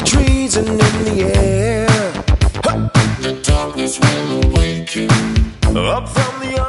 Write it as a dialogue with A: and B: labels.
A: trees and in the air.
B: The darkness will awaken.
A: Up from the